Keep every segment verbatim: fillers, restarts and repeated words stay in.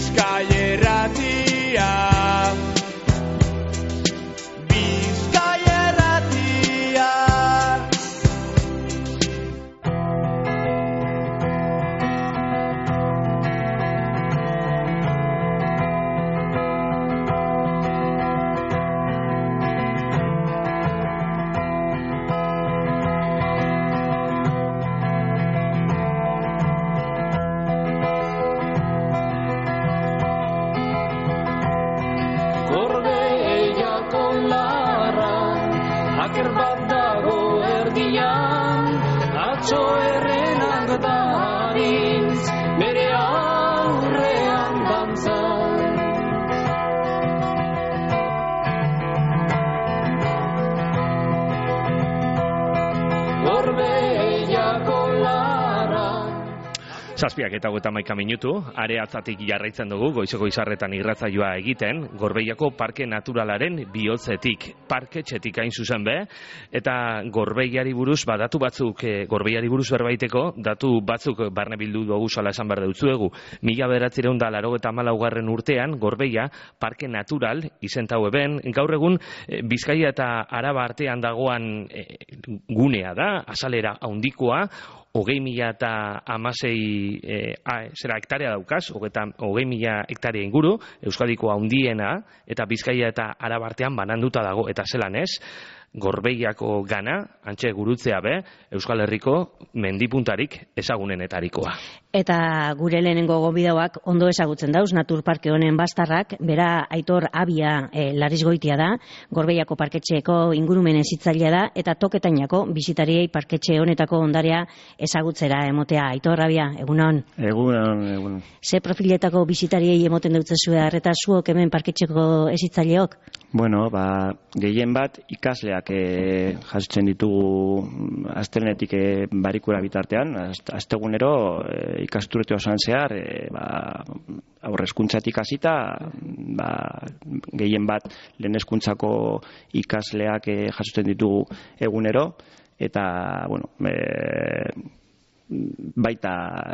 Zazpiak eta hogeita hamaika minutu, areatzatik jarraitzen dugu goizeko izarretan irratzaioa egiten, Gorbeiako Parke Naturalaren bihotzetik, parketxetik hain zuzen be, eta Gorbeiari buruz, ba, datu batzuk, e, Gorbeiari buruz berbaiteko, datu batzuk barne bildu dugu sala esan behar deutzuegu. Mila bederatziehun eta laurogeita hamalaugarren urtean, Gorbeia Parke Natural izentau eben, gaur egun e, Bizkaia eta Araba artean dagoan e, gunea da, azalera handikoa, hogei mila eta hamasei e, zera hektarea daukaz, hogei mila hektarea inguru, Euskadiko handiena, eta Bizkaia eta Araba artean bananduta dago, eta zelan ez, Gorbeiako gana, antxe gurutzea be, Euskal Herriko mendipuntarik ezagunenetarikoa. Eta gure lehenengo gonbidauak ondo ezagutzen dauz, Naturparke honen bastarrak, bera Aitor Abia e, Larisgoitia da, Gorbeiako parketxeeko ingurumen hezitzailea da, eta toketainako bisitariei parketxe honetako ondarea ezagutzera emotea. Aitor Abia, egunon? Egunon, egunon. Ze profiletako bisitariei emoten dutzezue arreta zuok hemen parketxeko hezitzaileok? Bueno, ba, gehien bat ikasleak e, jasotzen ditugu astelehenetik e, barikura bitartean, astegunero e, ikasturte osoan zehar, e, ba, aurre hezkuntzatik hasita, ba, gehien bat lehen hezkuntzako ikasleak e, jasotzen ditugu egunero, eta, bueno, e, baita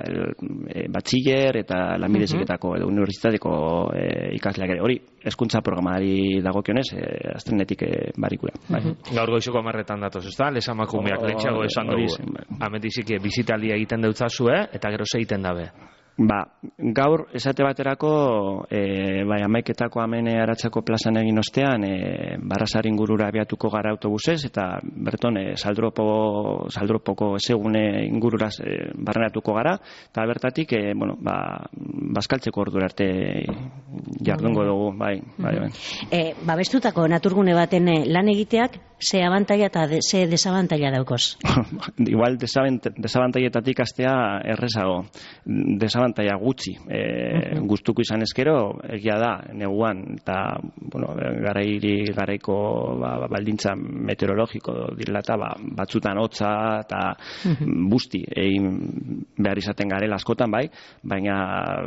e, batxiller eta lanbide heziketako edo unibertsitateko e, ikasleak ere. Hori, hezkuntza programari dagokionez, e, astelehenetik e, barikura. Bai. Gaur goizeko hamarretan datoz, ezta? Lesamakumeak lehentxeago esan dugu. Ametizik bizitaldia egiten deutzazue, eta gero zeiten dabe. Ba, gaur esate baterako e, bai, amaiketako amene aratzako plazan egin ostean e, Barrasar ingurura abiatuko gara autobusez eta berton e, saldropo, saldropoko ezegune ingurura e, barrenatuko gara eta bertatik e, bueno, ba, bazkaltzeko ordura arte jardungo dugu, bai, bai, bai. E, babestutako naturgune baten lan egiteak ze abantaila eta de, ze desabantaila daukoz? Igual desabantaietatik astea errezago. Desabantaila gutxi. E, uh-huh. Gustuko izan ezkero, egia da, neguan, eta, bueno, garairi, garaiko ba, baldintza meteorologiko direla eta ba, batzutan hotza eta uh-huh. busti egin behar izaten garela askotan, bai, baina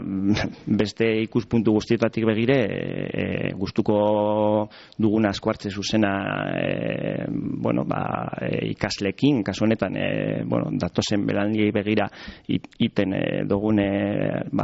beste ikuspuntu guztietatik begire, e, gustuko duguna eskuartze zuzena e, bueno, ba, e, ikaslekin, kasu honetan, e, bueno, datozen belandiei begira iten e, dugune ba,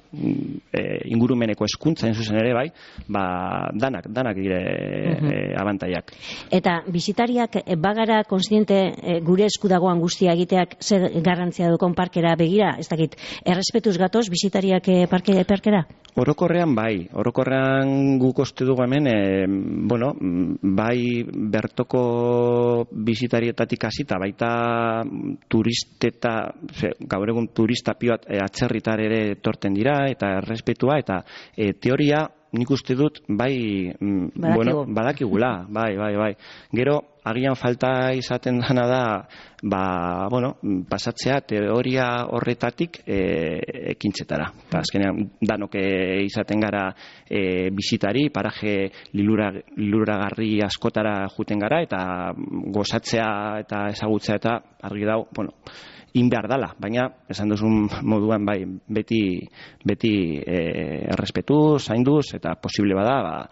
e, ingurumeneko hezkuntza in zuzen ere, bai, ba, danak, danak dire uh-huh. e, abantaiak. Eta bisitariak bagara konstiente e, gure esku dagoan guztia egiteak zer garrantzia dukon parkera begira, ez dakit, errespetuz gatoz bisitariak e, parke, parkera? Orokorrean bai, orokorrean guk uste dugu hemen, e, bueno, bai bertoko bisitarietatik hasita, baita turisteta, ze, gaur egun turista pioat e, atzerritar ere torten dira, eta errespetua, eta e, teoria nik uste dut, bai, Badakigu. bueno, badakigula, bai, bai, bai. Gero, agian falta izaten dana da, ba, bueno, pasatzea teoria horretatik e, ekintzetara. Eta azkenean, danok izaten gara e, bisitari, paraje lilura, liluragarri askotara juten gara, eta gozatzea eta ezagutzea eta argi dau, bueno, in behar dala, baina esan duzun moduan bai beti beti e, errespetu, zainduz eta posible bada ba,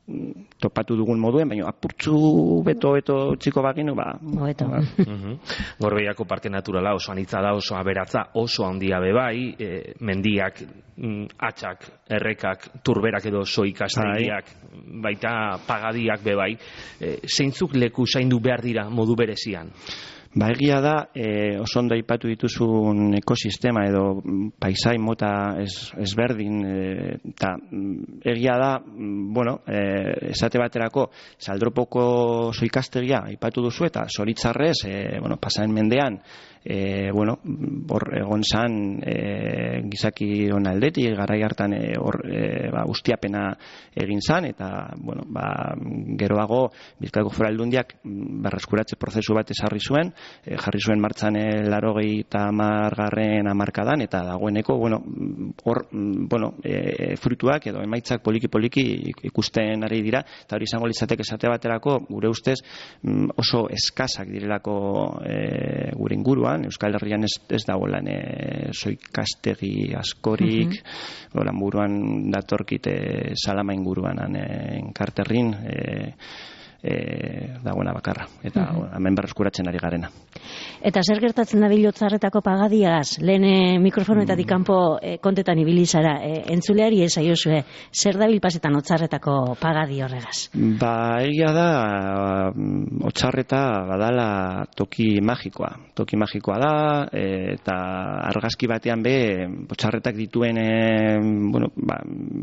topatu dugun moduen, baina apurtzu beto-beto txiko baginu, ba... Hobeto. Ba. Gorbeiako parke naturala oso anitza da, oso aberatza, oso handia bebai, e, mendiak, atxak, errekak, turberak edo soikastegiak, baita pagadiak bebai, e, zeintzuk leku zaindu behar dira modu berezian? Ba, egia da, e, oso ondo aipatu dituzun ekosistema edo paisai mota ez, ezberdin, eta e, egia da, bueno, e, esate baterako, Saldropoko soikastegia aipatu duzu, eta zoritzarrez, e, bueno, pasaren mendean, E, bueno, hor egon zan e, gizaki hon aldetik, garai hartan e, hor e, ba, ustiapena egin zan, eta bueno, ba, geroago Bizkaiko Foru Aldundiak berreskuratze prozesu bat ezarri zuen, e, jarri zuen martxan e, laurogeita hamargarren hamarkadan, eta dagoeneko bueno, hor bueno, e, fruituak edo emaitzak poliki-poliki ikusten ari dira, eta hori izango litzateke esate baterako gure ustez oso eskasak direlako e, gure inguruan. Euskal Herrian ez, ez dagoelan e, soikastegi askorik, uh-huh. Oran buruan datorkite Salama inguruan enkarterrin e, e, dagoena bakarra, eta uh-huh. hemen berreskuratzen ari garena. Eta zer gertatzen da bilotzarretako pagadiaz? Lehen e, mikrofonoetatik kanpo e, kontetan ibili zara, e, entzuleari esaiozue, zer da bilpasetan otzarretako pagadi horregaz? Ba, egia da, otzarreta badala toki magikoa. Toki magikoa da, e, eta argazki batean be, otzarretak dituen e, bueno, ba,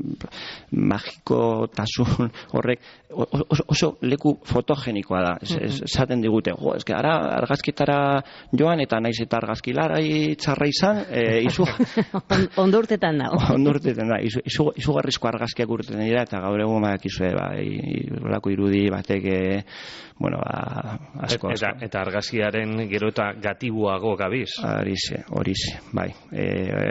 magikotasun horrek oso, oso leku fotogenikoa da. Esaten digute, jo, eske ara argazkitara joan eta naiz eta argazkilarai txarra izan, e, izu... Ondo urtetan da. Ondo urtetan da. Izu, izu, izugarrizko argazkiak urtetan dira, eta gaur egun badakizue, ba, olako irudi batek, e, bueno, ba, asko, asko. Eta, eta argazkiaren gero eta gatibuago gabiz. Horize, horize, bai. E,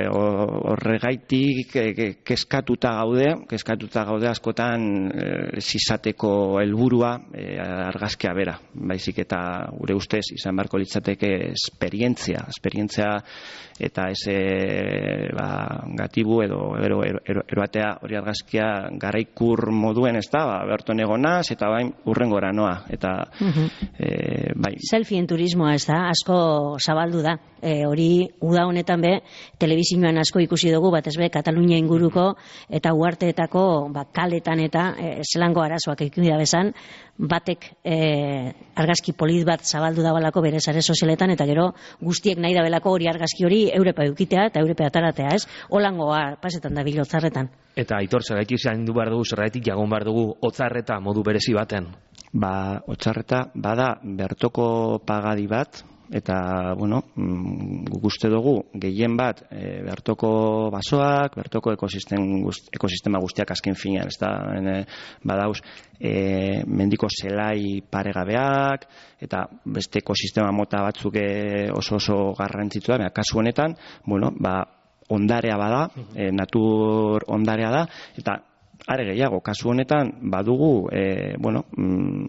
horregaitik e, keskatuta gaude, keskatuta gaude askotan e, zizateko helburua e, argazkia bera. Baizik eta gure ustez izan beharko litzateke esperientzia, esperientzia eta eze ba, gatibu edo ero, ero, ero, eroatea hori argazkia garaikur moduen ez da, ba, berton egonaz eta bain urrengora noa. Eta, uh-huh. e, bai. Selfien turismoa ez da, asko zabaldu da. E, hori uda honetan be, telebizioan asko ikusi dugu, batez be, Katalunia inguruko eta uarteetako ba, kaletan eta e, zelango arazoak ikin da bezan, batek e, argazki polit bat zabaldu dabalako bere sare sozialetan, eta gero guztiek nahi dabelako hori argazki hori eurepa eukitea eta eurepa ataratea, ez? Holangoa pasetan da bilotzarretan. Eta Aitor, zergatik izan du behar dugu, zergatik jagon behar dugu otzarreta modu berezi baten? Ba, otzarreta bada bertoko pagadi bat, eta, bueno, guk uste dugu gehien bat e, bertoko basoak, bertoko ekosistem, ekosistema guztiak azken finean, ez da, e, badauz, e, mendiko zelai paregabeak, eta beste ekosistema mota batzuk e, oso oso garrantzitsua, baina kasu honetan, bueno, ba, ondarea bada, e, natur ondarea da, eta are gehiago, kasu honetan badugu, e, bueno, mm,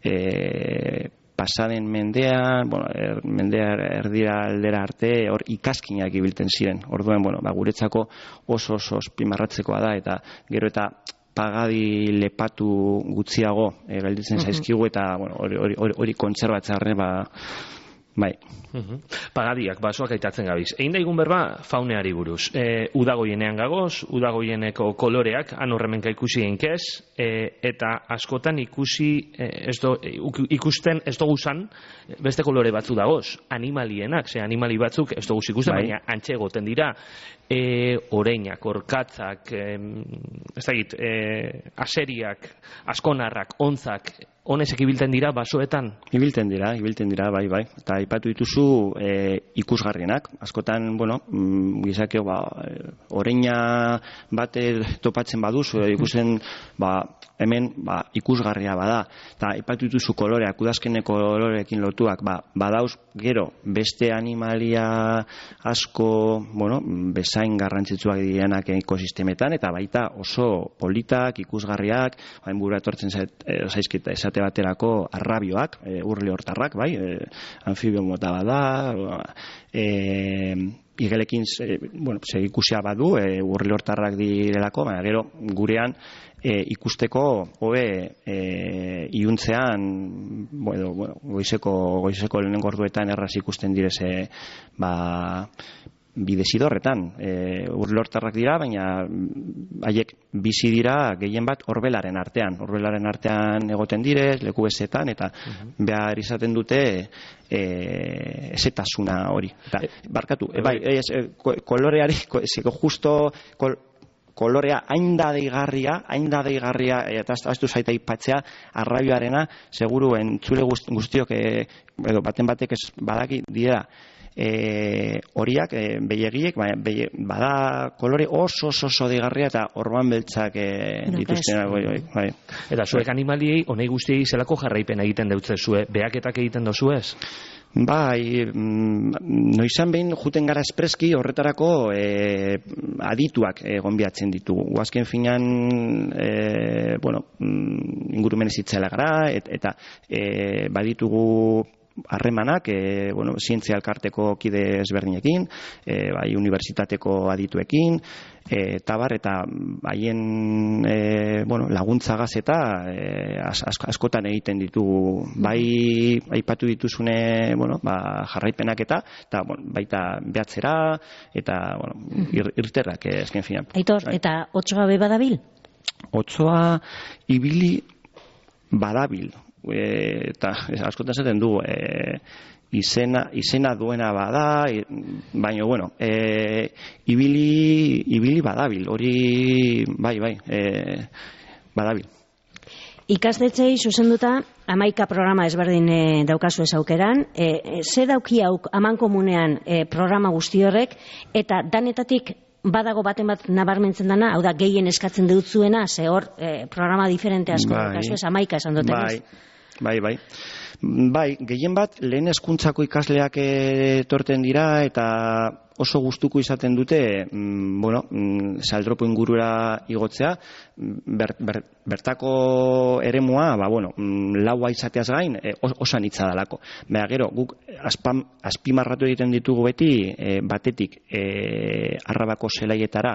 e, pasaden mendean, bueno, er, mendea erdira aldera arte, hor ikaskinak ibilten ziren. Orduen, bueno, ba, guretzako oso oso azpimarratzekoa da, eta gero eta pagadi lepatu gutxiago e, gelditzen zaizkigu, eta bueno, hori, hori, hori kontserbatzearren, ba, bai. Uh-huh. Pagadiak, basoak aitatzen gabiz. Egin daigun berba fauneari buruz. E, udagoienean gagoz, udagoieneko koloreak, han horremenka ikusi einkez, e, eta askotan ikusi, e, ez do, ikusten ez dugu zan, beste kolore batzu dagoz, animalienak, ze animali batzuk ez dugu ikusten, bai. Baina antxe egoten dira, e, oreinak, orkatzak, e, ez da git, e, aseriak, askonarrak, ontzak, honezek ibilten dira basoetan? Ibilten dira, ibilten dira, bai, bai. Eta aipatu dituzu e, ikusgarrienak. Askotan, bueno, gizakeo, ba, oreina bate topatzen baduzu, ikusen, ba, hemen, ba, ikusgarria bada. Eta aipatu dituzu koloreak, udazkeneko koloreekin lotuak, ba, badauz, gero, beste animalia asko, bueno, bezain garrantzitsuak direnak ekosistemetan, eta baita oso politak, ikusgarriak, hain buru etortzen zaizkita esate baterako arrabioak, e, urli hortarrak, bai, e, anfibio mota bada, e, igelekin e, bueno, ikusia badu, e, urrilortarrak direlako, baina gero gurean e, ikusteko hobe e, iuntzean bueno, bueno, goizeko, goizeko lehenengo orduetan erraz ikusten direze ba, bidezidorretan. E, urrilortarrak dira, baina haiek bizi dira gehien bat orbelaren artean. Orbelaren artean egoten direz, leku bezetan, eta uh-huh. behar izaten dute e, ezetasuna hori. Eta, barkatu, e, bai, ez, e, koloreari, ko, justo kol, kolorea hain da deigarria, hain da deigarria, eta ez du zaita ipatzea, arrabioarena, seguru entzule guztiok, e, edo baten batek ez badaki dira, E, horiak, e, beiegiek, beie, bada kolore oso oso oso digarria eta orban beltzak e, dituzten. Bai. Eta zuek animaliei, honei guztiei zelako jarraipen egiten deutze zue, behaketak egiten dozu ez? Bai, noizan behin juten gara espreski horretarako e, adituak egon bihatzen ditugu. Guazken finan, e, bueno, ingurumen ezitzela gara, et, eta e, baditugu harremanak, e, bueno, zientzia elkarteko kide ezberdinekin, e, bai, unibertsitateko adituekin, e, tabar, eta haien e, bueno, laguntzagaz eta e, as, as, askotan egiten ditugu, bai, aipatu dituzune, bueno, ba, jarraipenak eta, eta bueno, baita behatzera, eta, bueno, ir, irterrak, eh, ezken finan. Aitor, bai. Eta otsoa be badabil? Otsoa ibili badabil. E, eta askotan zaten du e, izena, izena duena bada, e, baina bueno, e, ibili, ibili badabil, hori bai, bai, e, badabil. Ikastetxei zuzenduta hamaika programa ezberdin e, daukazu ez aukeran, e, ze dauki hauk amankomunean e, programa guzti horrek, eta danetatik badago baten bat nabarmentzen dana, hau da gehien eskatzen dutzuena, ze hor e, programa diferente asko daukazu ez, hamaika esan duten ez? Bai. Bai, bai. Bai, gehien bat lehen hezkuntzako ikasleak etorten dira eta oso gustuko izaten dute, mm, bueno, mm, saldropo ingurura igotzea, ber, ber, bertako eremua, ba, bueno, mm, laua izateaz gain, e, osan hitza dalako. Baina gero, guk aspam, azpimarratu egiten ditugu beti, e, batetik e, Arrabako zelaietara,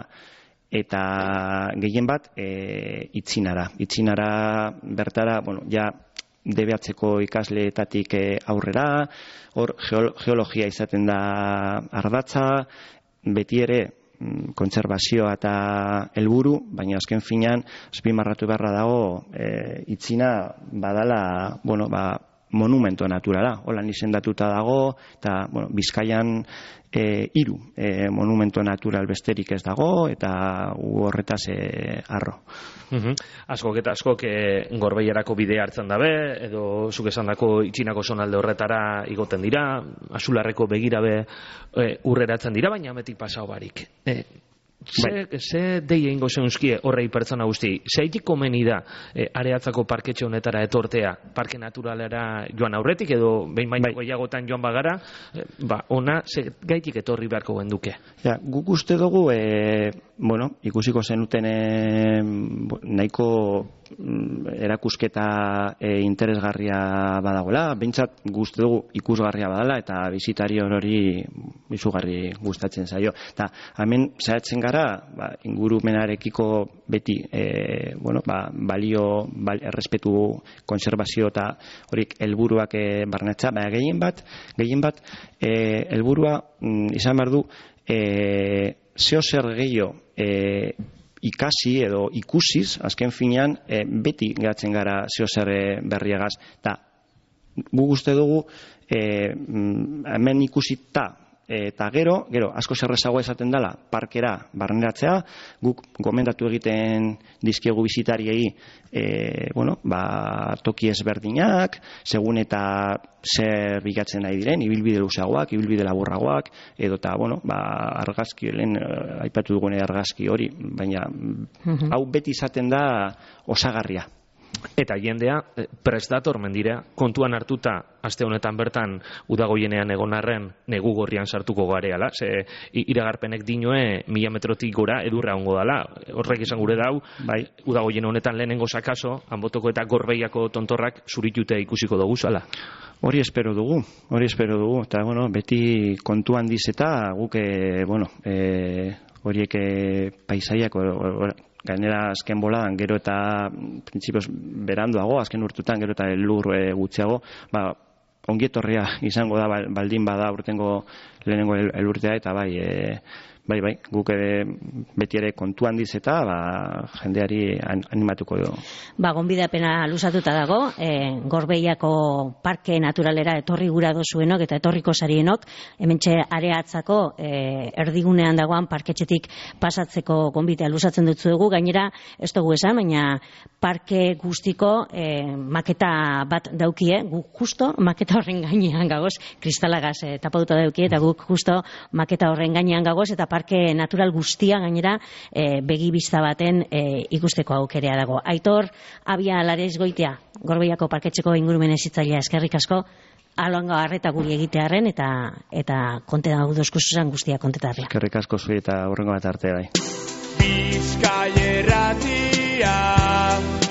eta gehien bat e, itzinara. Itzinara bertara, bueno, ja, debeatzeko ikasleetatik aurrera, hor geologia izaten da ardatza, beti ere kontserbazioa eta helburu, baina azken finean azpimarratu beharra dago e, itzina badala, bueno, ba, monumento naturala, holan izendatuta dago, eta, bueno, Bizkaian e, hiru e, monumento natural besterik ez dago, eta gu horretaz e, arro. Uh-huh. Askok eta askok e, Gorbeiarako bidea hartzen dabe, edo zuk esandako itxinako zonalde horretara igoten dira, Azularreko begirabe e, urreratzen dira, baina ametik pasau barik. E, Ze, ze dei egingo zeunzkie horrei pertsona guzti? Zeitik komeni da e, Areatzako parketxe honetara etortea, parke naturalera joan aurretik edo behin baino gehiagotan joan bagara, e, ba, ona ze gaitik etorri beharko genduke? Ja, guk uste dugu, e, bueno, ikusiko zenuten e, nahiko erakusketa e, interesgarria badagoela, behintzat guzti dugu ikusgarria badala eta bizitario hori izugarri gustatzen zaio. Eta hemen zaitzen gara, ba, ingurumenarekiko beti e, bueno, ba, balio, bal, errespetu, konservazio eta horik helburuak e, barnatza, baina gehien bat, gehien bat e, helburua mm, izan behar du e, zeo zer gehiago e, ikasi edo ikusiz, azken finean, e, beti geratzen gara zeo zer berriagaz. Eta gu uste dugu, e, hemen ikusita, eta gero, gero, asko zerrezagoa esaten dela, parkera barneratzea, guk gomendatu egiten dizkiegu bizitariei, e, bueno, ba, toki ezberdinak, segun eta zer bilatzen nahi diren, ibilbide luzeagoak, ibilbide laburragoak, edo eta, bueno, ba, argazki, lehen, aipatu dugune argazki hori, baina, uh-huh. hau beti izaten da osagarria. Eta jendea prest dator mendira, kontuan hartuta aste honetan bertan udagoienean egon arren negu gorrian sartuko gareala, ze iragarpenek dinoe mila metrotik gora edurra ongo dala. Horrek izan gure dau, bai, udagoien honetan lehenengo sakaso, Anbotoko eta Gorbeiako tontorrak zuritute ikusiko dugu zala. Hori espero dugu, hori espero dugu, eta bueno, beti kontuan diz eta guk, e, bueno, e, horiek paisaiak, gainera azken boladan gero eta printzipioz beranduago, azken urtutan gero eta elur e, gutxiago, ba, ongietorria izango da baldin bada urtengo lehenengo elurtea eta bai, e, bai, bai, guk ere beti ere kontuan diz eta ba, jendeari animatuko dugu. Ba, gonbidapena luzatuta dago, e, Gorbeiako parke naturalera etorri gura dozuenok eta etorriko sarienok, hementxe areatzako e, erdigunean dagoan parketxetik pasatzeko gonbitea luzatzen dut dugu, gainera ez dugu esan, baina parke guztiko e, maketa bat daukie, guk justo maketa horren gainean gagoz, kristalagaz e, tapatuta daukie, eta guk justo maketa horren gainean gagoz, eta parke natural guztia gainera e, begibista baten e, ikusteko aukerea dago. Aitor Abia Larizgoitia, Gorbeiako parketxeko ingurumen hezitzailea, eskerrik asko, aloango harreta guri egitearren eta eta konte da udoskuzusan guztia kontetarria. Eskerrik asko zui eta hurrengo bat arte bai. Bizkaia Irratia